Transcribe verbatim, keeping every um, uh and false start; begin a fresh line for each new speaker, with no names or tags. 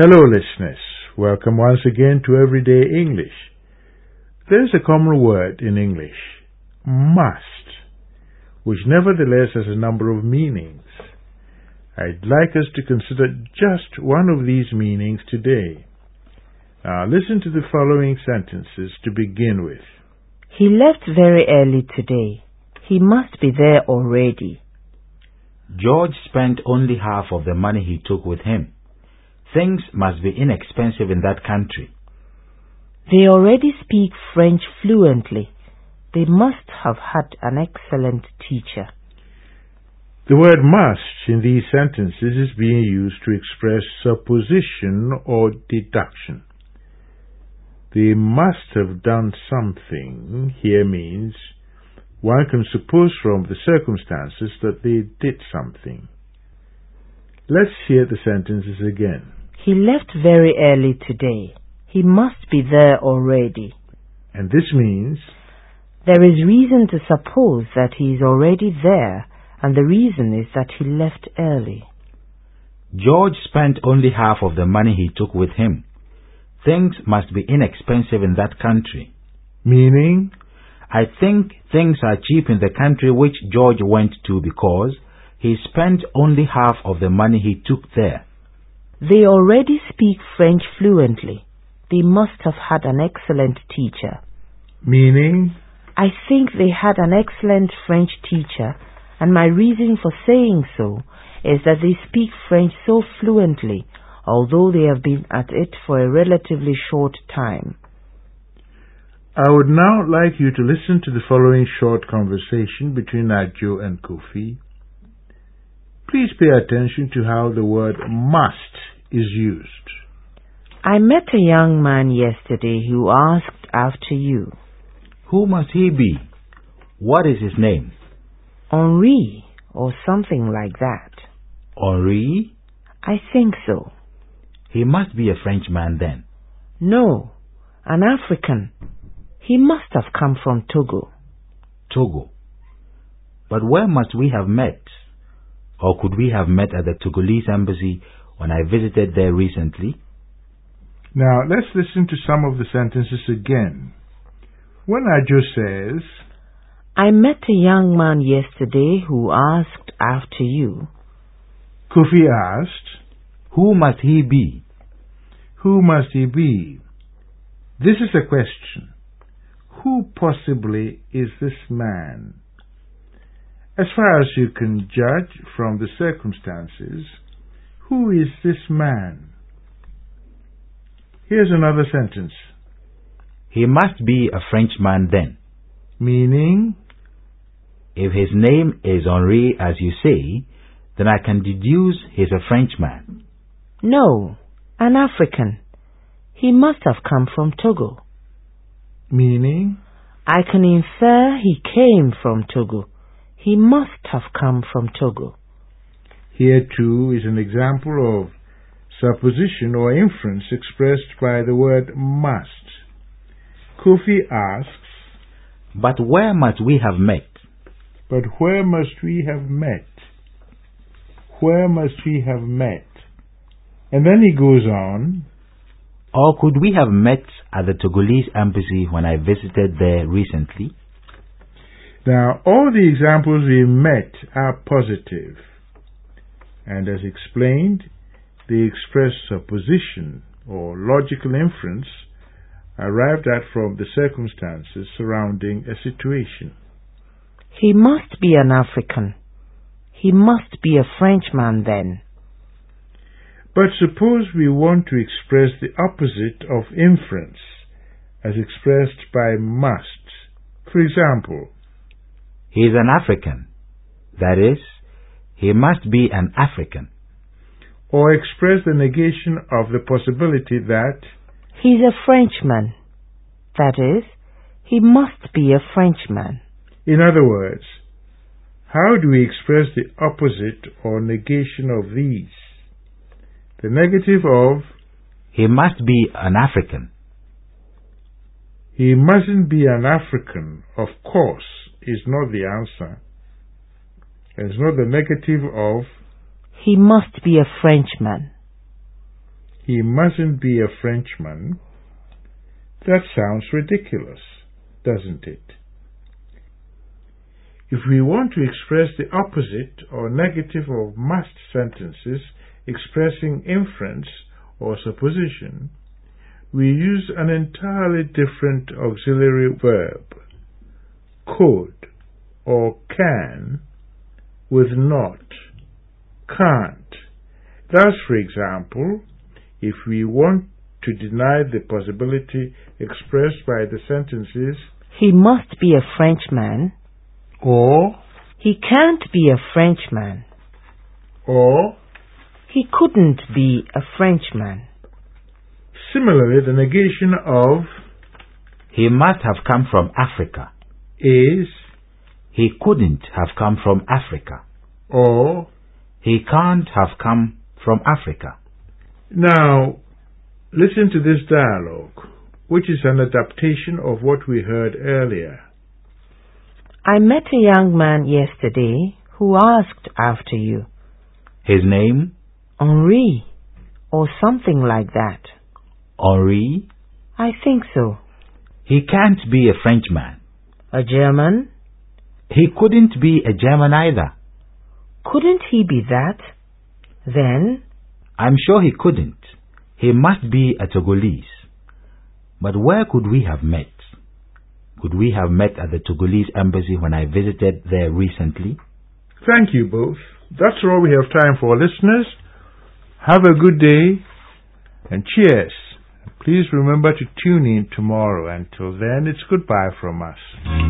Hello listeners, welcome once again to Everyday English. There is a common word in English, must, which nevertheless has a number of meanings. I'd like us to consider just one of these meanings today. Now listen to the following sentences to begin with.
He left very early today. He must be there already.
George spent only half of the money he took with him. Things must be inexpensive in that country.
They already speak French fluently. They must have had an excellent teacher.
The word must in these sentences is being used to express supposition or deduction. They must have done something here means one can suppose from the circumstances that they did something. Let's hear the sentences again.
He left very early today. He must be there already.
And this means
there is reason to suppose that he is already there, and the reason is that he left early.
George spent only half of the money he took with him. Things must be inexpensive in that country.
Meaning?
I think things are cheap in the country which George went to because he spent only half of the money he took there.
They already speak French fluently. They must have had an excellent teacher.
Meaning?
I think they had an excellent French teacher, and my reason for saying so is that they speak French so fluently, although they have been at it for a relatively short time.
I would now like you to listen to the following short conversation between Adjo and Kofi. Please pay attention to how the word must is used.
I met a young man yesterday who asked after you.
Who must he be? What is his name?
Henri, or something like that.
Henri?
I think so.
He must be a Frenchman then.
No, an African. He must have come from Togo.
Togo. But where must we have met? Or could we have met at the Togolese embassy when I visited there recently?
Now, let's listen to some of the sentences again. When Adjo says,
I met a young man yesterday who asked after you.
Kofi asked,
who must he be?
Who must he be? This is a question. Who possibly is this man? As far as you can judge from the circumstances, who is this man? Here's another sentence.
He must be a Frenchman then.
Meaning?
If his name is Henri, as you say, then I can deduce he's a Frenchman.
No, an African. He must have come from Togo.
Meaning?
I can infer he came from Togo. He must have come from Togo.
Here too is an example of supposition or inference expressed by the word must. Kofi asks,
but where must we have met?
But where must we have met? Where must we have met? And then he goes on,
or could we have met at the Togolese embassy when I visited there recently?
Now, all the examples we met are positive, and as explained, they express supposition or logical inference arrived at from the circumstances surrounding a situation.
He must be an African. He must be a Frenchman then.
But suppose we want to express the opposite of inference, as expressed by must. For example,
he is an African. That is, he must be an African.
Or express the negation of the possibility that
he's a Frenchman. That is, he must be a Frenchman.
In other words, how do we express the opposite or negation of these? The negative of
he must be an African.
He mustn't be an African, of course, is not the answer. It's not the negative of
he must be a Frenchman.
he mustn't be a Frenchman, that sounds ridiculous, doesn't it? If we want to express the opposite or negative of must sentences expressing inference or supposition, we use an entirely different auxiliary verb, could or can, with not, can't. Thus, for example, if we want to deny the possibility expressed by the sentences,
he must be a Frenchman,
or
he can't be a Frenchman,
or
he couldn't be a Frenchman.
Similarly, the negation of
he must have come from Africa
is
he couldn't have come from Africa,
or
he can't have come from Africa.
Now, listen to this dialogue, which is an adaptation of what we heard earlier.
I met a young man yesterday who asked after you.
His name?
Henri, or something like that.
Henri?
I think so.
He can't be a Frenchman.
A German?
He couldn't be a German either.
Couldn't he be that? Then?
I'm sure he couldn't. He must be a Togolese. But where could we have met? Could we have met at the Togolese embassy when I visited there recently?
Thank you both. That's all we have time for, listeners. Have a good day and cheers. Please remember to tune in tomorrow. Until then, it's goodbye from us.